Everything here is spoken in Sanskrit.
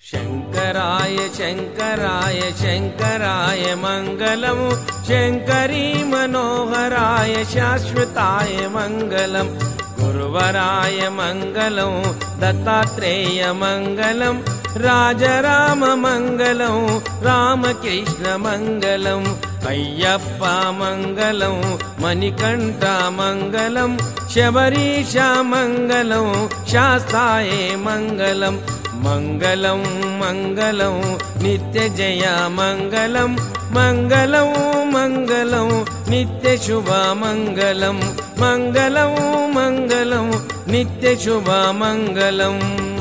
शङ्कराय शङ्कराय शङ्कराय मङ्गलम् शङ्करी मनोहराय शाश्वताय मङ्गलम् गुरुवराय मङ्गलम् दत्तात्रेय मङ्गलम् राजराम मङ्गलम् रामकृष्ण मङ्गलम् अय्यप्पा मङ्गलम् मणिकण्ठा मङ्गलम् शबरीशा मङ्गलम् शास्ताय मङ्गलम् मङ्गलम् मङ्गलम् नित्यजया मङ्गलम् मङ्गलम् मङ्गलम् नित्यशुभा मङ्गलम् मङ्गलम् मङ्गलम् नित्यशुभा मङ्गलम्।